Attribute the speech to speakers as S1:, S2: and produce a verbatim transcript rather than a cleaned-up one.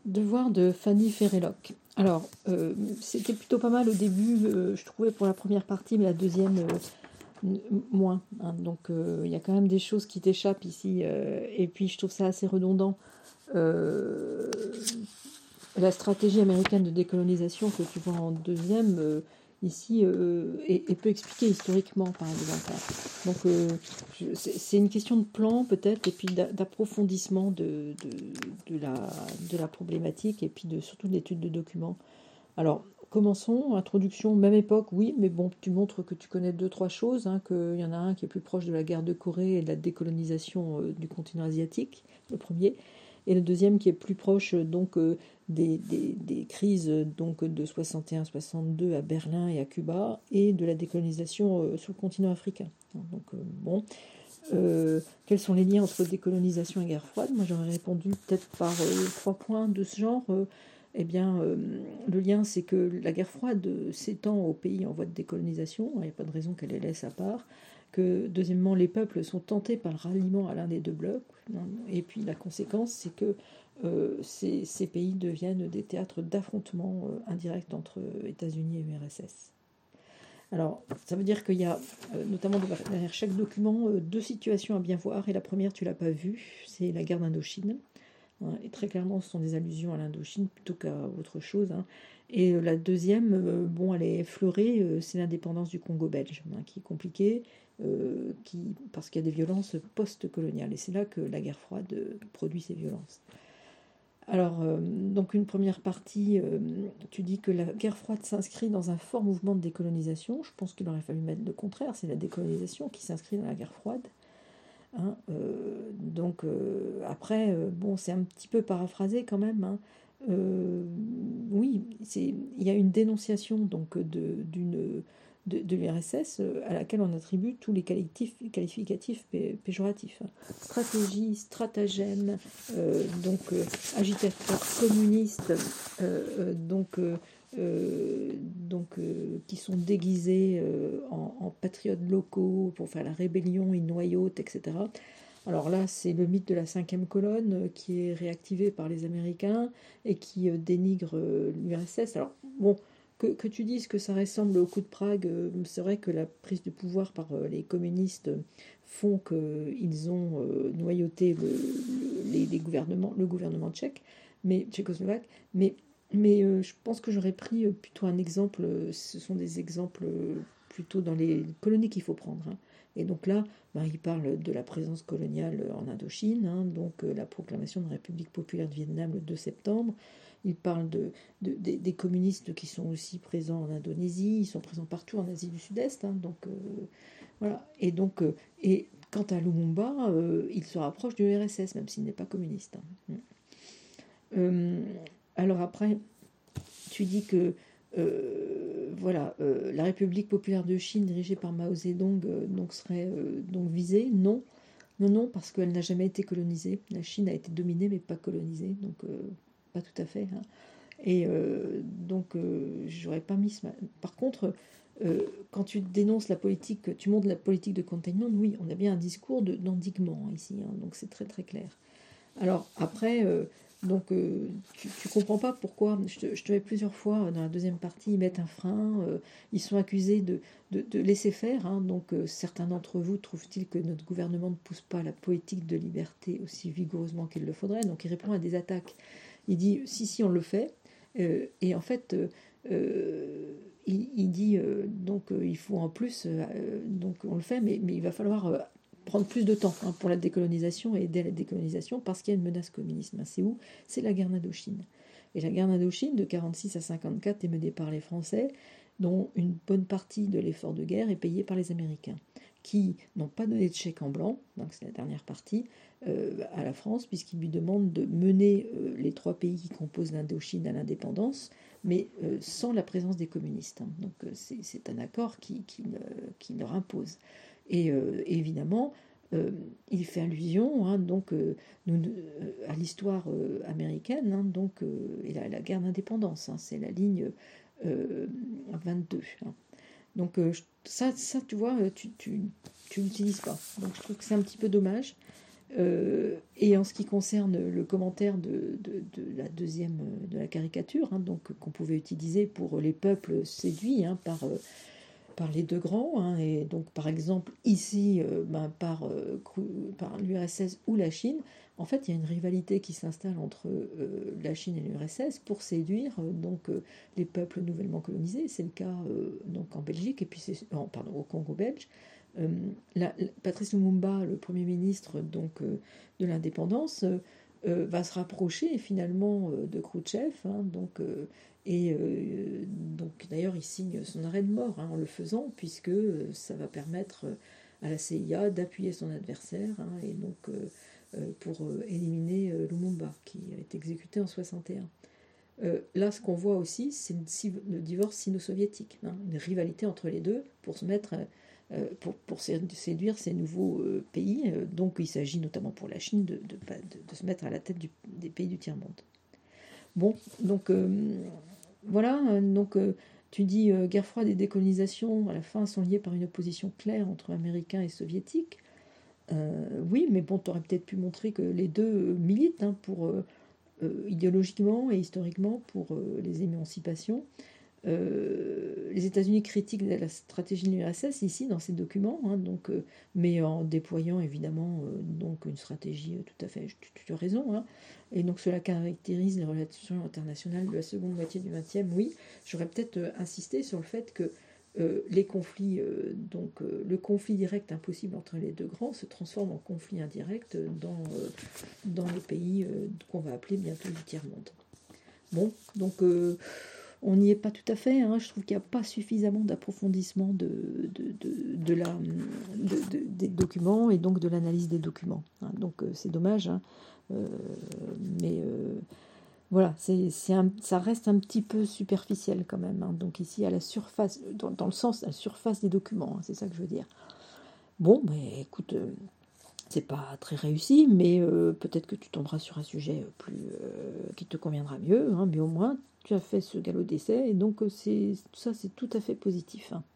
S1: Devoir de Fanny Ferrelloc. Alors, euh, c'était plutôt pas mal au début, euh, je trouvais, pour la première partie, mais la deuxième, euh, n- moins. Hein. Donc, euh, il y a quand même des choses qui t'échappent ici. Euh, et puis, je trouve ça assez redondant. Euh, la stratégie américaine de décolonisation que tu vois en deuxième, euh, ici, euh, est, est peu expliquée historiquement, par exemple. Donc, euh, je- c'est c'est une question de plan, peut-être, et puis d'a- d'approfondissement de, de, de la, de la problématique, et puis de, surtout de l'étude de documents. Alors, commençons. Introduction, même époque, oui, mais bon, tu montres que tu connais deux, trois choses, hein, qu'il y en a un qui est plus proche de la guerre de Corée et de la décolonisation euh, du continent asiatique, le premier, et le deuxième qui est plus proche euh, donc euh, des, des, des crises euh, donc de soixante et un soixante-deux à Berlin et à Cuba, et de la décolonisation euh, sur le continent africain. Donc, euh, bon, euh, quels sont les liens entre décolonisation et guerre froide? Moi, j'aurais répondu peut-être par euh, trois points de ce genre. Euh, eh bien, euh, le lien, c'est que la guerre froide euh, s'étend aux pays en voie de décolonisation. Il n'y a pas de raison qu'elle les laisse à part. Que, deuxièmement, les peuples sont tentés par le ralliement à l'un des deux blocs. Et puis, la conséquence, c'est que euh, ces, ces pays deviennent des théâtres d'affrontements euh, indirects entre États-Unis et U R S S. Alors, ça veut dire qu'il y a, euh, notamment derrière chaque document, euh, deux situations à bien voir. Et la première, tu l'as pas vue, c'est la guerre d'Indochine. Hein, et très clairement, ce sont des allusions à l'Indochine plutôt qu'à autre chose. Hein. Et euh, la deuxième, euh, bon, elle est effleurée, euh, c'est l'indépendance du Congo belge, hein, qui est compliquée, euh, qui, parce qu'il y a des violences post-coloniales. Et c'est là que la guerre froide euh, produit ces violences. Alors, euh, donc une première partie, euh, tu dis que la guerre froide s'inscrit dans un fort mouvement de décolonisation. Je pense qu'il aurait fallu mettre le contraire, c'est la décolonisation qui s'inscrit dans la guerre froide. Hein. Euh, donc euh, après, euh, bon, c'est un petit peu paraphrasé quand même. Hein. Euh, oui, c'est, il y a une dénonciation donc de, d'une, de, de l'U R S S euh, à laquelle on attribue tous les qualificatifs, qualificatifs pé- péjoratifs. Hein. Stratégie, stratagème, euh, donc euh, agitateur communiste, euh, euh, donc euh, euh, donc, euh, qui sont déguisés euh, en, en patriotes locaux pour faire la rébellion, ils noyautent, et cetera. Alors là, c'est le mythe de la cinquième colonne euh, qui est réactivé par les Américains et qui euh, dénigre euh, l'U R S S. Alors, bon, que, que tu dises que ça ressemble au coup de Prague, euh, c'est vrai que la prise de pouvoir par euh, les communistes font qu'ils ont euh, noyauté le, le- les, les gouvernements, le gouvernement tchèque, mais tchécoslovaque, mais mais euh, je pense que j'aurais pris euh, plutôt un exemple, euh, ce sont des exemples euh, plutôt dans les colonies qu'il faut prendre. Hein. Et donc là, ben, il parle de la présence coloniale en Indochine, hein, donc euh, la proclamation de la République populaire de Vietnam le deux septembre. Il parle de, de- des, des communistes qui sont aussi présents en Indonésie, ils sont présents partout en Asie du Sud-Est. Hein, donc euh, voilà. Et donc, euh, et quant à Lumumba, euh, il se rapproche du R S S, même s'il n'est pas communiste. Hein. Euh, alors après, tu dis que euh, voilà, euh, la République populaire de Chine, dirigée par Mao Zedong, euh, donc serait euh, donc visée. Non, non, non, parce qu'elle n'a jamais été colonisée. La Chine a été dominée, mais pas colonisée, donc euh, pas tout à fait. Hein. Et euh, donc, euh, j'aurais pas mis. Ce... Par contre, euh, quand tu dénonces la politique, tu montres la politique de containment, oui, on a bien un discours de, d'endiguement ici, hein, donc c'est très très clair. Alors après, euh, donc euh, tu, tu comprends pas pourquoi, je te, je te mets plusieurs fois dans la deuxième partie, ils mettent un frein, euh, ils sont accusés de, de, de laisser faire, hein, donc euh, certains d'entre vous trouvent-ils que notre gouvernement ne pousse pas la politique de liberté aussi vigoureusement qu'il le faudrait, donc il répond à des attaques. Il dit si, si, on le fait, euh, et en fait, euh, euh, il, il dit euh, donc euh, il faut en plus, euh, donc on le fait, mais, mais il va falloir euh, prendre plus de temps hein, pour la décolonisation et aider à la décolonisation parce qu'il y a une menace communiste. C'est où? C'est la guerre d'Indochine. Et la guerre d'Indochine de quarante-six à cinquante-quatre est menée par les Français, dont une bonne partie de l'effort de guerre est payée par les Américains, qui n'ont pas donné de chèque en blanc, donc c'est la dernière partie, euh, à la France, puisqu'ils lui demandent de mener euh, les trois pays qui composent l'Indochine à l'indépendance, mais euh, sans la présence des communistes. Hein. Donc euh, c'est, c'est un accord qui, qui, qui leur impose. Et euh, évidemment, euh, il fait allusion hein, donc, euh, nous, euh, à l'histoire euh, américaine hein, donc, euh, et la, la guerre d'indépendance. Hein, c'est la ligne euh, vingt-deux. Hein. Donc euh, ça, ça, tu vois, tu, tu, tu l'utilises pas. Donc je trouve que c'est un petit peu dommage. Euh, et en ce qui concerne le commentaire de, de, de la deuxième, de la caricature, hein, donc qu'on pouvait utiliser pour les peuples séduits hein, par, euh, par les deux grands, hein, et donc par exemple ici euh, ben, par, euh, par l'U R S S ou la Chine, en fait il y a une rivalité qui s'installe entre euh, la Chine et l'U R S S pour séduire euh, donc euh, les peuples nouvellement colonisés. C'est le cas euh, donc en Belgique et puis c'est oh, pardon au Congo belge. Euh, la, la, Patrice Lumumba, le premier ministre donc euh, de l'indépendance, euh, euh, va se rapprocher finalement euh, de Khrouchtchev, hein, donc euh, et euh, donc d'ailleurs il signe son arrêt de mort hein, en le faisant, puisque euh, ça va permettre euh, à la C I A d'appuyer son adversaire hein, et donc euh, euh, pour euh, éliminer euh, Lumumba qui est exécuté en soixante et un. Euh, là, ce qu'on voit aussi, c'est le divorce sino-soviétique, hein, une rivalité entre les deux pour se mettre, euh, pour, pour séduire ces nouveaux euh, pays. Euh, donc, il s'agit notamment pour la Chine de, de, de, de se mettre à la tête du, des pays du tiers-monde. Bon, donc euh, voilà. Donc, euh, tu dis euh, guerre froide et décolonisation à la fin sont liées par une opposition claire entre Américains et Soviétiques. Euh, oui, mais bon, tu aurais peut-être pu montrer que les deux militent hein, pour euh, euh, idéologiquement et historiquement pour euh, les émancipations. Euh, les États-Unis critiquent la stratégie de l'U R S S ici dans ces documents, hein, donc, euh, mais en déployant évidemment euh, donc une stratégie euh, tout à fait, tu, tu as raison, hein, et donc cela caractérise les relations internationales de la seconde moitié du vingtième. Oui, j'aurais peut-être euh, insisté sur le fait que euh, les conflits, euh, donc euh, le conflit direct impossible entre les deux grands se transforme en conflit indirect dans, euh, dans les pays euh, qu'on va appeler bientôt du tiers-monde. Bon, donc euh, on n'y est pas tout à fait, hein. Je trouve qu'il n'y a pas suffisamment d'approfondissement de, de, de, de la, de, de, des documents et donc de l'analyse des documents. Hein. Donc euh, c'est dommage, hein. euh, mais euh, voilà, c'est, c'est un, ça reste un petit peu superficiel quand même. Hein. Donc ici à la surface, dans, dans le sens à la surface des documents, hein, c'est ça que je veux dire. Bon, mais écoute, euh, c'est pas très réussi, mais euh, peut-être que tu tomberas sur un sujet plus euh, qui te conviendra mieux, hein, mais au moins tu as fait ce galop d'essai, et donc c'est, ça c'est tout à fait positif. Hein.